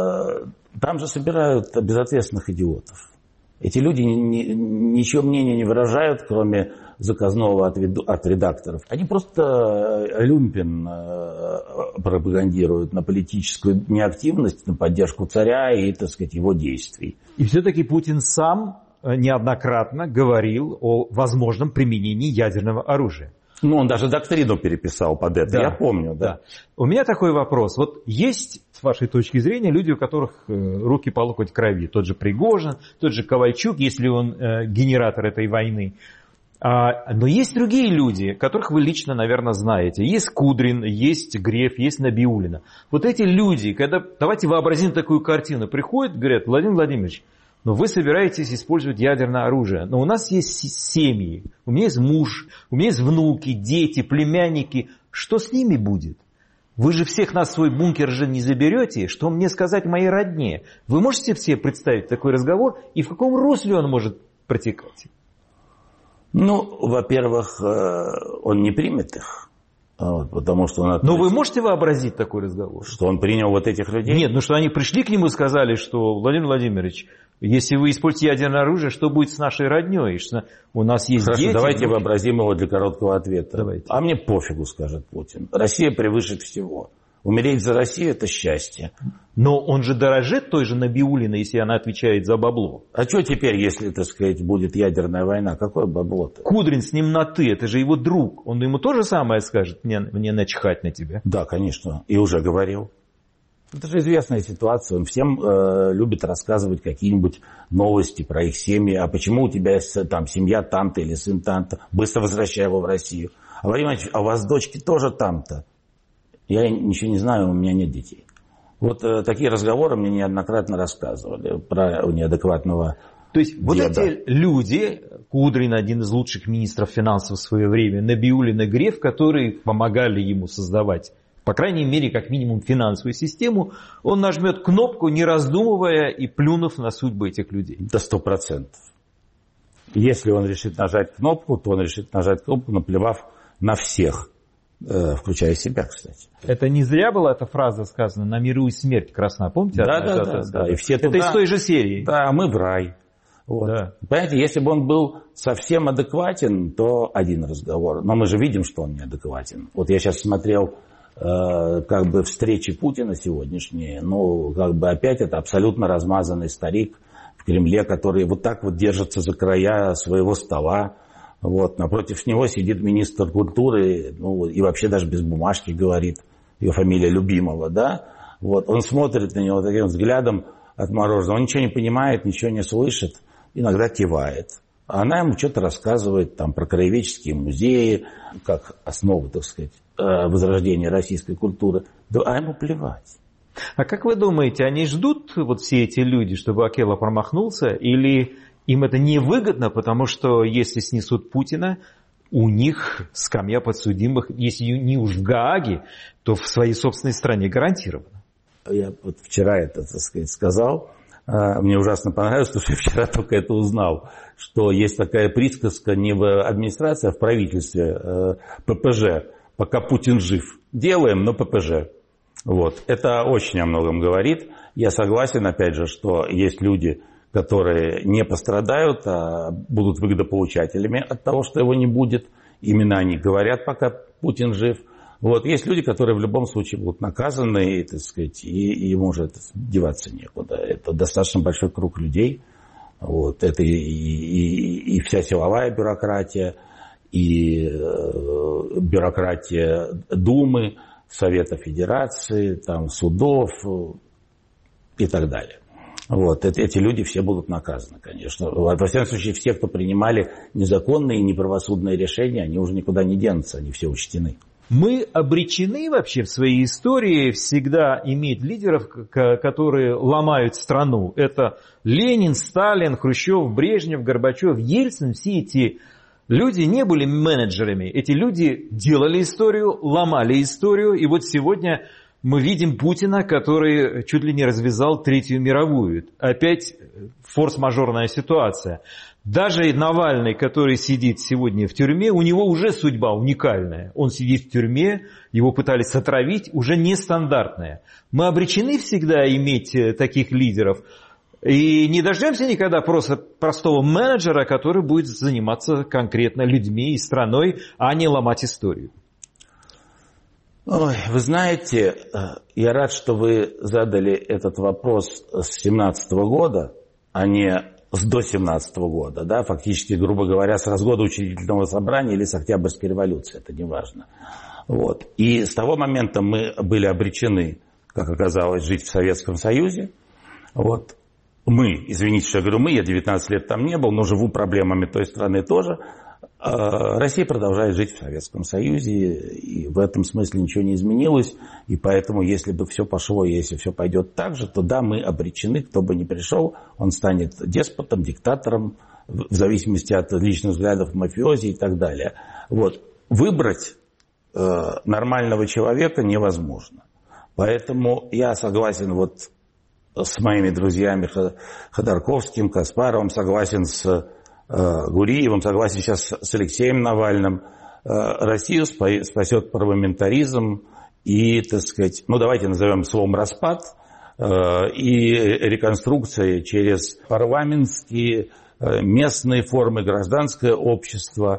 там же собирают безответственных идиотов. Эти люди ничего мнения не выражают, кроме заказного от редакторов. Они просто люмпен пропагандируют на политическую неактивность, на поддержку царя и, так сказать, его действий. И все-таки Путин сам неоднократно говорил о возможном применении ядерного оружия. Ну, он даже доктрину переписал под это, да, я помню, да. У меня такой вопрос. Вот есть, с вашей точки зрения, люди, у которых руки по локоть крови. Тот же Пригожин, тот же Ковальчук, если он генератор этой войны. Но есть другие люди, которых вы лично, наверное, знаете. Есть Кудрин, есть Греф, есть Набиуллина. Вот эти люди, когда, давайте вообразим такую картину, приходят, говорят: Владимир Владимирович, но вы собираетесь использовать ядерное оружие. Но у нас есть семьи, у меня есть муж, у меня есть внуки, дети, племянники. Что с ними будет? Вы же всех нас в свой бункер же не заберете. Что мне сказать моей родне? Вы можете себе представить такой разговор? И в каком русле он может протекать? Ну, во-первых, он не примет их. Потому что он Но вы можете вообразить такой разговор? Что он принял вот этих людей? Нет, что они пришли к нему и сказали, что: Владимир Владимирович, если вы используете ядерное оружие, что будет с нашей родней? Что у нас есть Хорошо, дети. Давайте вообразим его для короткого ответа. Давайте. А мне пофигу, скажет Путин. Россия превыше всего. Умереть за Россию – это счастье. Но он же дорожит той же Набиуллиной, если она отвечает за бабло. А что теперь, если, так сказать, будет ядерная война? Какое бабло-то? Кудрин с ним на «ты», это же его друг. Он ему то же самое скажет, мне начихать на тебя. Да, конечно, и уже говорил. Это же известная ситуация. Он всем любит рассказывать какие-нибудь новости про их семьи. А почему у тебя там семья там-то или сын там-то? Быстро возвращай его в Россию. А Владимир Ильич, а у вас дочки тоже там-то? Я ничего не знаю, у меня нет детей. Вот такие разговоры мне неоднократно рассказывали про неадекватного То есть вот деда. эти люди, Кудрин, один из лучших министров финансов в свое время, Набиуллина, Греф, которые помогали ему создавать, по крайней мере, как минимум финансовую систему, он нажмет кнопку, не раздумывая и плюнув на судьбы этих людей. До 100%. Если он решит нажать кнопку, то он решит нажать кнопку, наплевав на всех. Включая себя, кстати. Это не зря была эта фраза сказана «на миру и смерть красна». Помните? Да. И все это туда, из той же серии. Да, мы в рай. Вот. Да. Понимаете, если бы он был совсем адекватен, то один разговор. Но мы же видим, что он неадекватен. Вот я сейчас смотрел как бы встречи Путина сегодняшние. Ну, как бы опять это абсолютно размазанный старик в Кремле, который вот так вот держится за края своего стола. Вот, напротив него сидит министр культуры, ну, и вообще даже без бумажки говорит, ее фамилия Любимова, да. Вот, он смотрит на него таким взглядом отмороженным, он ничего не понимает, ничего не слышит, иногда кивает. А она ему что-то рассказывает там про краеведческие музеи, как основу, так сказать, возрождения российской культуры. Да, а ему плевать. А как вы думаете, они ждут, вот все эти люди, чтобы Акела промахнулся, или им это невыгодно, потому что если снесут Путина, у них скамья подсудимых, если не уж в Гааге, то в своей собственной стране гарантированно? Я вот вчера это, так сказать, сказал. Мне ужасно понравилось, потому что я вчера только это узнал, что есть такая присказка не в администрации, а в правительстве, ППЖ, пока Путин жив. Делаем, но ППЖ. Вот. Это очень о многом говорит. Я согласен, опять же, что есть люди, которые не пострадают, а будут выгодополучателями от того, что его не будет. Именно они говорят, пока Путин жив. Вот. Есть люди, которые в любом случае будут наказаны, и, так сказать, и ему уже деваться некуда. Это достаточно большой круг людей. Вот. Это и вся силовая бюрократия, и бюрократия Думы, Совета Федерации, там, судов и так далее. Вот, эти люди все будут наказаны, конечно. Во всяком случае, все, кто принимали незаконные и неправосудные решения, они уже никуда не денутся, они все учтены. Мы обречены вообще в своей истории всегда иметь лидеров, которые ломают страну. Это Ленин, Сталин, Хрущев, Брежнев, Горбачев, Ельцин. Все эти люди не были менеджерами. Эти люди делали историю, ломали историю. И вот сегодня мы видим Путина, который чуть ли не развязал Третью мировую. Опять форс-мажорная ситуация. Даже Навальный, который сидит сегодня в тюрьме, у него уже судьба уникальная. Он сидит в тюрьме, его пытались отравить, уже нестандартная. Мы обречены всегда иметь таких лидеров. И не дождемся никогда просто простого менеджера, который будет заниматься конкретно людьми и страной, а не ломать историю. Ой, вы знаете, я рад, что вы задали этот вопрос с 2017 года, а не с до 2017 года, да, фактически, грубо говоря, с разгода учредительного собрания или с Октябрьской революции, это не важно. Вот. И с того момента мы были обречены, как оказалось, жить в Советском Союзе. Вот. Мы, извините, что я говорю мы, я 19 лет там не был, но живу проблемами той страны тоже. Россия продолжает жить в Советском Союзе, и в этом смысле ничего не изменилось, и поэтому, если бы все пошло, если все пойдет так же, то да, мы обречены, кто бы ни пришел, он станет деспотом, диктатором, в зависимости от личных взглядов, мафиози и так далее. Вот. Выбрать нормального человека невозможно. Поэтому я согласен вот с моими друзьями Ходорковским, Каспаровым, согласен с Гуриевым, согласен сейчас с Алексеем Навальным. Россию спасет парламентаризм и, так сказать, ну давайте назовем словом распад и реконструкция через парламентские, местные формы, гражданское общество,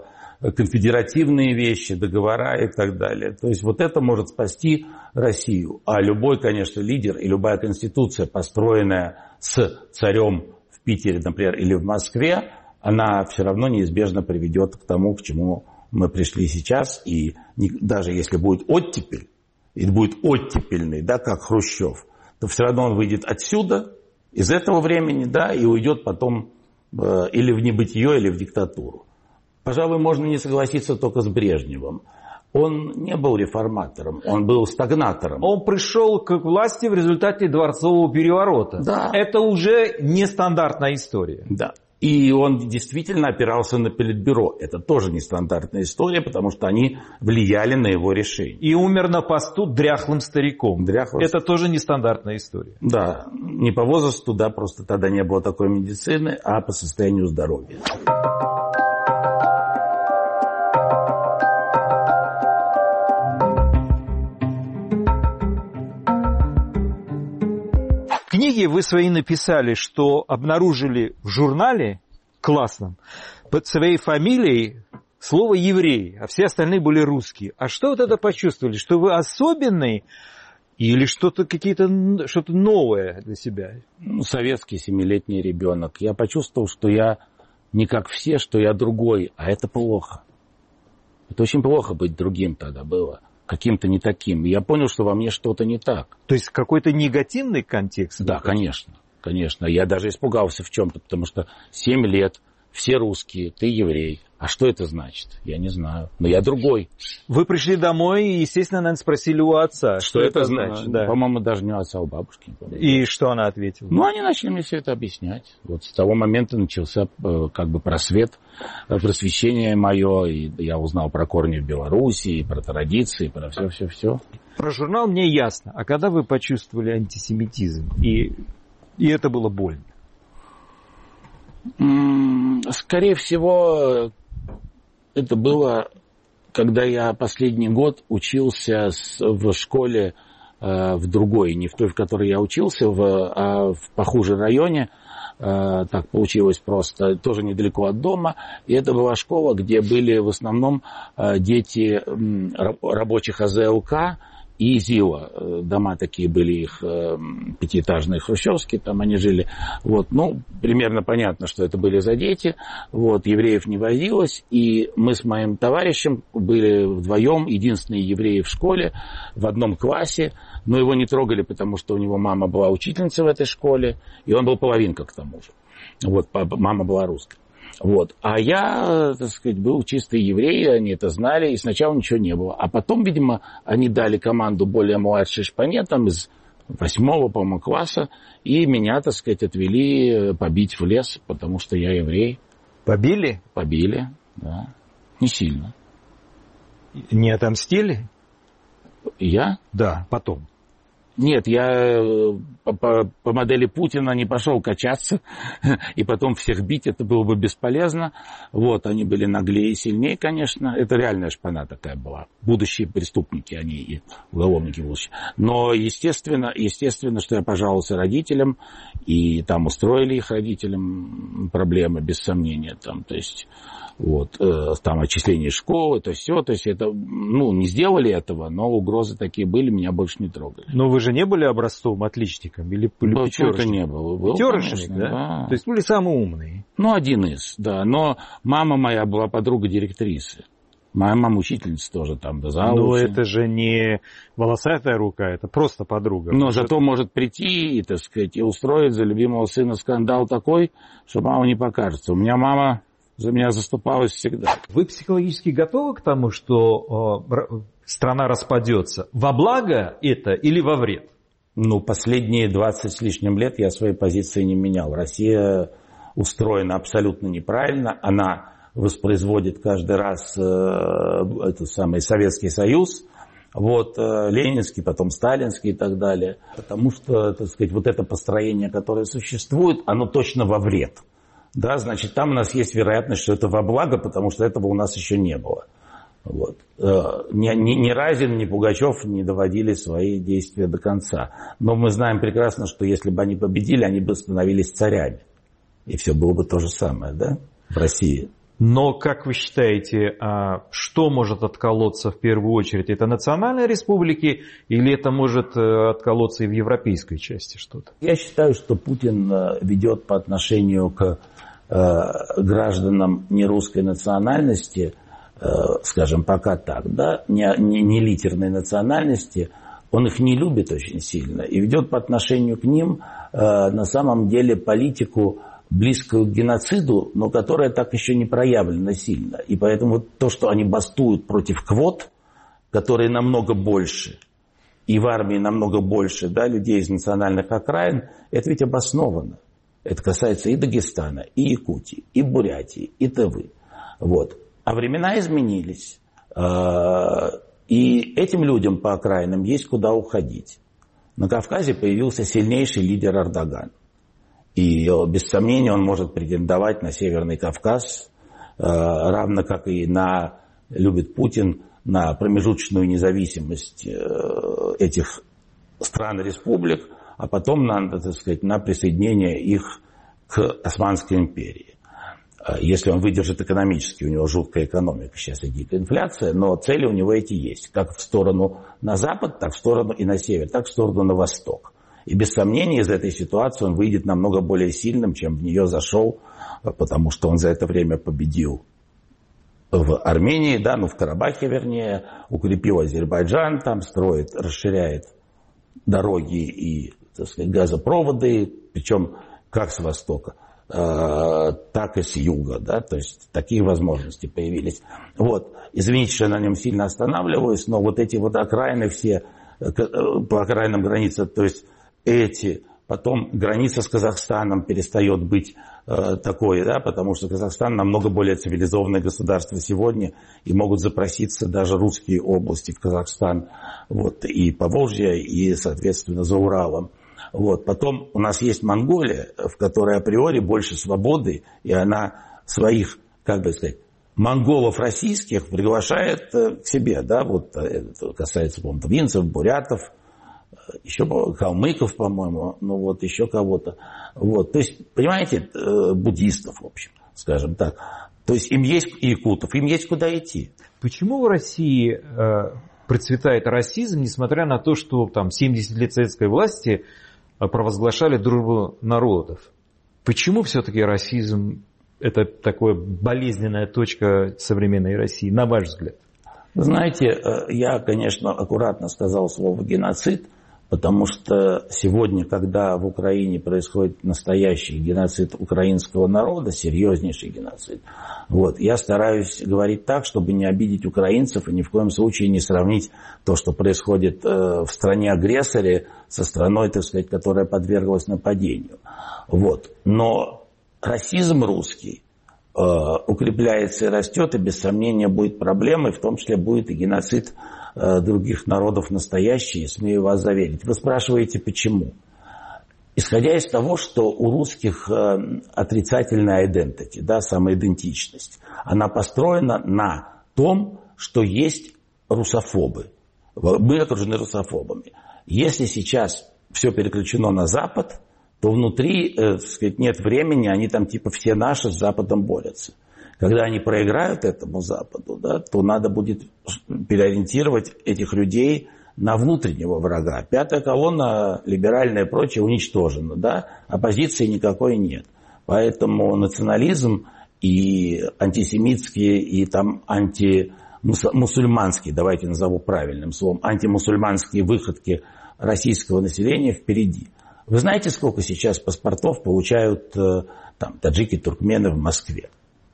конфедеративные вещи, договора и так далее. То есть вот это может спасти Россию. А любой, конечно, лидер и любая конституция, построенная с царем в Питере, например, или в Москве, она все равно неизбежно приведет к тому, к чему мы пришли сейчас. И даже если будет оттепель, и будет оттепельный, да, как Хрущев, то все равно он выйдет отсюда, из этого времени, да, и уйдет потом или в небытие, или в диктатуру. Пожалуй, можно не согласиться только с Брежневым. Он не был реформатором, он был стагнатором. Он пришел к власти в результате дворцового переворота. Да. Это уже нестандартная история. Да. И он действительно опирался на Политбюро. Это тоже нестандартная история, потому что они влияли на его решение. И умер на посту дряхлым стариком. Дряхлым. Это тоже нестандартная история. Да, не по возрасту, да, просто тогда не было такой медицины, а по состоянию здоровья. В книге вы свои написали, что обнаружили в журнале классном под своей фамилией слово «еврей», а все остальные были русские. А что вот это почувствовали? Что вы особенный или что-то новое для себя? Советский 7-летний ребенок. Я почувствовал, что я не как все, что я другой, а это плохо. Это очень плохо быть другим тогда было. Каким-то не таким. И я понял, что во мне что-то не так. То есть какой-то негативный контекст? Да, конечно. Конечно. Я даже испугался в чем-то, потому что 7 лет, все русские, ты еврей. А что это значит? Я не знаю. Но я другой. Вы пришли домой и, естественно, наверное, спросили у отца, что это значит. Да. По-моему, даже не у отца, а у бабушки. И что она ответила? Ну, они начали мне все это объяснять. Вот с того момента начался как бы просвещение мое. И я узнал про корни в Беларуси, и про традиции, про все-все-все. Про журнал мне ясно. А когда вы почувствовали антисемитизм? И это было больно? Скорее всего, это было, когда я последний год учился в школе в другой, не в той, в которой я учился, а в похуже районе. Так получилось просто, тоже недалеко от дома. И это была школа, где были в основном дети рабочих АЗЛК и ЗИЛа. Дома такие были их пятиэтажные, хрущевские, там они жили. Вот. Ну, примерно понятно, что это были за дети. Вот. Евреев не возилось. И мы с моим товарищем были вдвоем, единственные евреи в школе, в одном классе. Но его не трогали, потому что у него мама была учительницей в этой школе. И он был половинка к тому же. Вот. Мама была русская. Вот. А я, так сказать, был чистый еврей, они это знали, и сначала ничего не было. А потом, видимо, они дали команду более младшей шпане, там из 8-го, по-моему, класса, и меня, так сказать, отвели побить в лес, потому что я еврей. Побили? Побили, да. Не сильно. Не отомстили? Я? Да, потом. Нет, я по модели Путина не пошел качаться и потом всех бить, это было бы бесполезно. Вот, они были наглее и сильнее, конечно. Это реальная шпана такая была. Будущие преступники, они и уголовники будущие. Но, естественно, что я пожаловался родителям, и там устроили их родителям проблемы, без сомнения. Там, то есть, вот, там отчисление из школы, то есть все. То есть это, не сделали этого, но угрозы такие были, меня больше не трогали. Но вы же не были образцовым отличником? Или почему-то не был. Пятерочник, да? То есть были самые умные? Один из, да. Но мама моя была подруга директрисы. Моя мама учительница тоже там, да, завуча. Но это же не волосатая рука, это просто подруга. Но зато может прийти и, так сказать, и устроить за любимого сына скандал такой, что мама не покажется. У меня мама за меня заступалась всегда. Вы психологически готовы к тому, что страна распадется? Во благо это или во вред? Последние 20 с лишним лет я своей позиции не менял. Россия устроена абсолютно неправильно. Она воспроизводит каждый раз этот самый Советский Союз, ленинский, потом сталинский и так далее. Потому что, так сказать, вот это построение, которое существует, оно точно во вред. Да, значит, там у нас есть вероятность, что это во благо, потому что этого у нас еще не было. Вот. Ни Разин, ни Пугачев не доводили свои действия до конца. Но мы знаем прекрасно, что если бы они победили, они бы становились царями. И все было бы то же самое, да, в России. Но, как вы считаете, что может отколоться в первую очередь? Это национальные республики или это может отколоться и в европейской части что-то? Я считаю, что Путин ведет по отношению к гражданам нерусской национальности, скажем, пока так, да, не литерной национальности, он их не любит очень сильно и ведет по отношению к ним на самом деле политику, близкую к геноциду, но которая так еще не проявлена сильно. И поэтому то, что они бастуют против квот, которые намного больше, и в армии намного больше, да, людей из национальных окраин, это ведь обосновано. Это касается и Дагестана, и Якутии, и Бурятии, и Тывы. Вот. А времена изменились. И этим людям по окраинам есть куда уходить. На Кавказе появился сильнейший лидер Эрдоган. И без сомнения он может претендовать на Северный Кавказ, равно как и любит Путин, на промежуточную независимость этих стран-республик, а потом на присоединение их к Османской империи. Если он выдержит экономически, у него жуткая экономика сейчас и дикая инфляция, но цели у него эти есть, как в сторону на запад, так в сторону и на север, так в сторону на восток. И без сомнения из этой ситуации он выйдет намного более сильным, чем в нее зашел, потому что он за это время победил в Армении, да, в Карабахе, вернее, укрепил Азербайджан, там строит, расширяет дороги и, так сказать, газопроводы, причем как с востока, так и с юга, да, то есть такие возможности появились. Вот, извините, что я на нем сильно останавливаюсь, но вот эти вот окраины все, по окраинам границы, то есть потом граница с Казахстаном перестает быть такой, да, потому что Казахстан намного более цивилизованное государство сегодня, и могут запроситься даже русские области в Казахстан, вот, и Поволжье, и, соответственно, за Уралом. Вот. Потом у нас есть Монголия, в которой априори больше свободы, и она своих, как бы сказать, монголов российских приглашает к себе, да, вот это касается, по-моему, тувинцев, бурятов, еще калмыков, по-моему, еще кого-то. Вот. То есть, понимаете, буддистов, в общем, скажем так. То есть им есть, и якутов, им есть куда идти. Почему в России процветает расизм, несмотря на то, что там 70 лет советской власти провозглашали дружбу народов? Почему все-таки расизм – это такая болезненная точка современной России, на ваш взгляд? Вы знаете, я, конечно, аккуратно сказал слово «геноцид», потому что сегодня, когда в Украине происходит настоящий геноцид украинского народа, серьезнейший геноцид, вот, я стараюсь говорить так, чтобы не обидеть украинцев и ни в коем случае не сравнить то, что происходит в стране-агрессоре, со страной, так сказать, которая подверглась нападению. Вот. Но расизм русский укрепляется и растет, и без сомнения будет проблемой, в том числе будет и геноцид других народов настоящий, смею вас заверить. Вы спрашиваете, почему? Исходя из того, что у русских отрицательная identity, да, самоидентичность, она построена на том, что есть русофобы. Мы окружены русофобами. Если сейчас все переключено на Запад, то внутри, так сказать, нет времени, они там типа все наши с Западом борются. Когда они проиграют этому Западу, да, то надо будет переориентировать этих людей на внутреннего врага. Пятая колонна, либеральная и прочее, уничтожена, да, оппозиции никакой нет. Поэтому национализм и антисемитские, и там антимусульманские, давайте назову правильным словом, антимусульманские выходки российского населения впереди. Вы знаете, сколько сейчас паспортов получают там таджики, туркмены в Москве?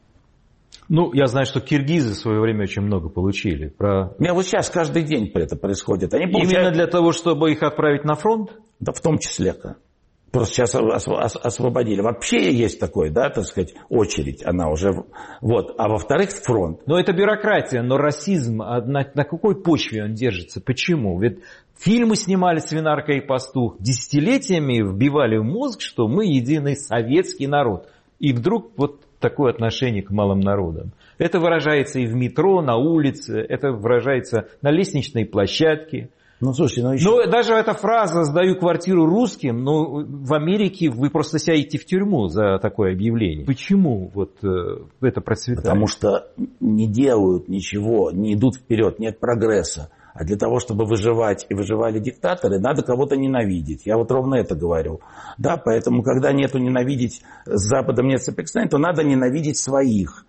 Я знаю, что киргизы в свое время очень много получили. Вот сейчас каждый день это происходит. Они получают... Именно для того, чтобы их отправить на фронт? Да, в том числе. Просто сейчас освободили. Вообще есть такой, да, так сказать, очередь, она уже... Вот. А во-вторых, фронт. Но это бюрократия, но расизм, на какой почве он держится? Почему? Ведь фильмы снимали «Свинарка и пастух», десятилетиями вбивали в мозг, что мы единый советский народ. И вдруг вот такое отношение к малым народам. Это выражается и в метро, на улице, это выражается на лестничной площадке. Ну, слушайте, ну еще... Ну, даже эта фраза «сдаю квартиру русским», ну, в Америке вы просто сядете в тюрьму за такое объявление. Почему вот это процветает? Потому что не делают ничего, не идут вперед, нет прогресса. А для того, чтобы выживать, и выживали диктаторы, надо кого-то ненавидеть. Я вот ровно это говорю. Да, поэтому, когда нету ненавидеть, с Западом нет соприкосновения, то надо ненавидеть своих.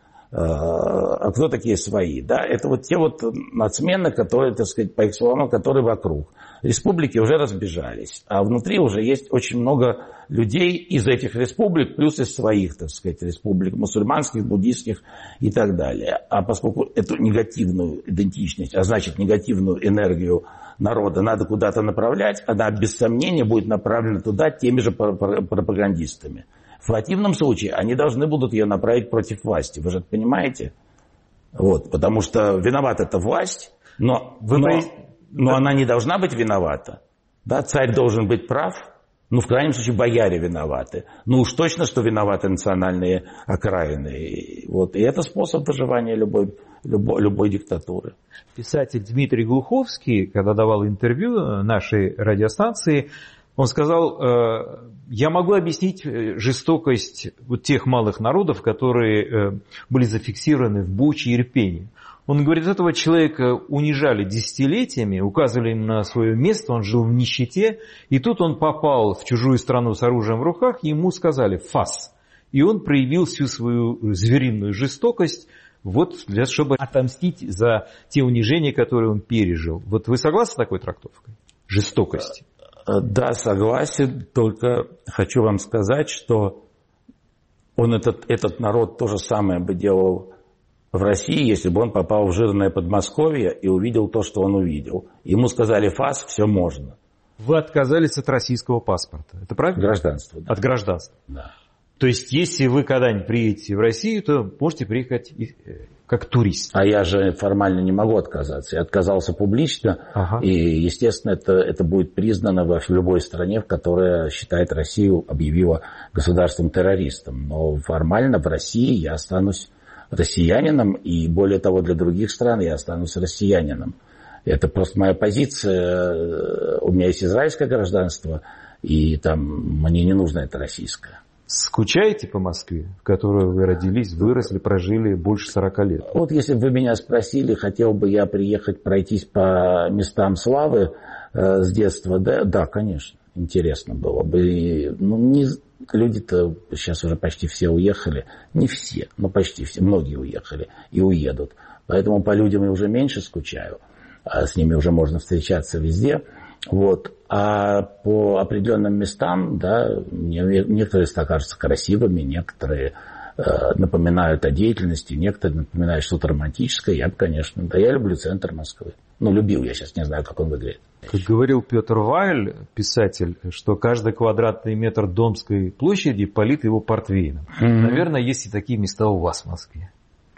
А кто такие свои? Да, это вот те вот нацмены, которые, так сказать, по их словам, которые вокруг. Республики уже разбежались, а внутри уже есть очень много людей из этих республик, плюс из своих, так сказать, республик, мусульманских, буддийских и так далее. А поскольку эту негативную идентичность, а значит негативную энергию народа надо куда-то направлять, она без сомнения будет направлена туда теми же пропагандистами. В противном случае они должны будут ее направить против власти. Вы же это понимаете? Вот, потому что виновата эта власть, но она не должна быть виновата. Да, царь должен быть прав. Ну, в крайнем случае, бояре виноваты. Ну, уж точно, что виноваты национальные окраины. Вот. И это способ выживания любой диктатуры. Писатель Дмитрий Глуховский, когда давал интервью нашей радиостанции, он сказал: я могу объяснить жестокость вот тех малых народов, которые были зафиксированы в Буче и Ирпени. Он говорит, этого человека унижали десятилетиями, указывали им на свое место, он жил в нищете, и тут он попал в чужую страну с оружием в руках, ему сказали «фас». И он проявил всю свою звериную жестокость, вот, чтобы отомстить за те унижения, которые он пережил. Вот вы согласны с такой трактовкой? Жестокости. Да, согласен, только хочу вам сказать, что он этот народ то же самое бы делал в России, если бы он попал в жирное Подмосковье и увидел то, что он увидел. Ему сказали «фас», все можно. Вы отказались от российского паспорта, это правильно? Гражданство. Да. От гражданства. Да. То есть, если вы когда-нибудь приедете в Россию, то можете приехать как турист. А я же формально не могу отказаться. Я отказался публично, и, естественно, это будет признано в любой стране, в которой считает Россию, объявила государством-террористом. Но формально в России я останусь россиянином, и более того, для других стран я останусь россиянином. Это просто моя позиция. У меня есть израильское гражданство, и там мне не нужно это российское. Скучаете по Москве, в которой вы родились, выросли, прожили больше 40 лет? Вот если бы вы меня спросили, хотел бы я приехать пройтись по местам славы с детства, да, конечно, интересно было бы. Люди-то сейчас уже почти все уехали. Не все, но почти все. Многие уехали и уедут. Поэтому по людям я уже меньше скучаю. С ними уже можно встречаться везде. Вот. А по определенным местам, да, некоторые кажутся красивыми, некоторые напоминают о деятельности, некоторые напоминают что-то романтическое. Я люблю центр Москвы. Любил, я сейчас не знаю, как он выглядит. Как говорил Петр Вайль, писатель, что каждый квадратный метр Домской площади полит его портвейном. Наверное, есть и такие места у вас в Москве.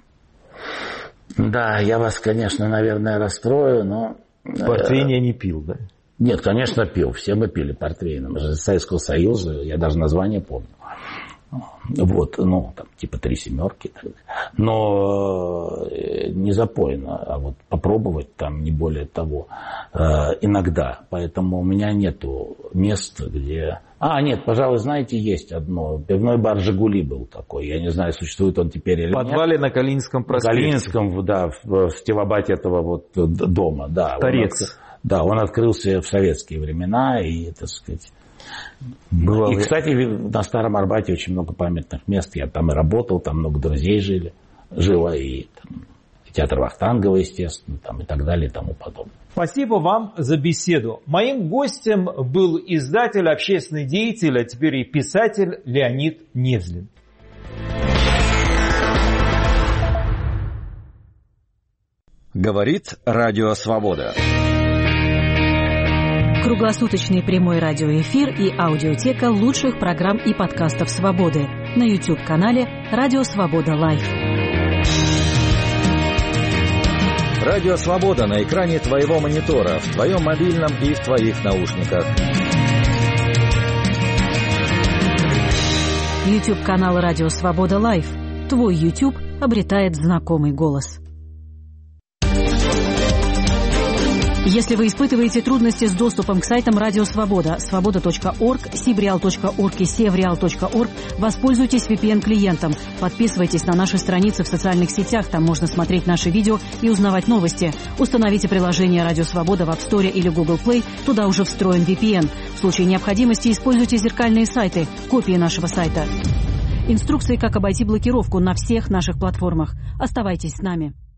Да, я вас, конечно, наверное, расстрою, но... Портвейн я не пил, да? Нет, конечно, пил. Все мы пили портвейн. Мы же из Советского Союза, я даже название помню. Вот, там, типа 3 семерки. Но не запойно, а вот попробовать там не более того. Иногда. Поэтому у меня нету места, где... нет, пожалуй, знаете, есть одно. Пивной бар «Жигули» был такой. Я не знаю, существует он теперь или нет. В подвале на Калининском проспекте. На Калининском, да, в стилобате этого вот дома. Да, Торец. Он открылся в советские времена, и, так сказать... И, кстати, на Старом Арбате очень много памятных мест. Я там и работал, там много друзей жило, и театр Вахтангова, естественно, там, и так далее, и тому подобное. Спасибо вам за беседу. Моим гостем был издатель, общественный деятель, а теперь и писатель Леонид Невзлин. Говорит Радио Свобода. Круглосуточный прямой радиоэфир и аудиотека лучших программ и подкастов «Свободы» на YouTube-канале «Радио Свобода Лайв». Радио Свобода на экране твоего монитора, в твоем мобильном и в твоих наушниках. YouTube-канал «Радио Свобода Лайв». Твой YouTube обретает знакомый голос. Если вы испытываете трудности с доступом к сайтам Радио Свобода, свобода.орг, sibreal.org и sevreal.org, воспользуйтесь VPN-клиентом. Подписывайтесь на наши страницы в социальных сетях, там можно смотреть наши видео и узнавать новости. Установите приложение Радио Свобода в App Store или Google Play, туда уже встроен VPN. В случае необходимости используйте зеркальные сайты, копии нашего сайта. Инструкции, как обойти блокировку на всех наших платформах. Оставайтесь с нами.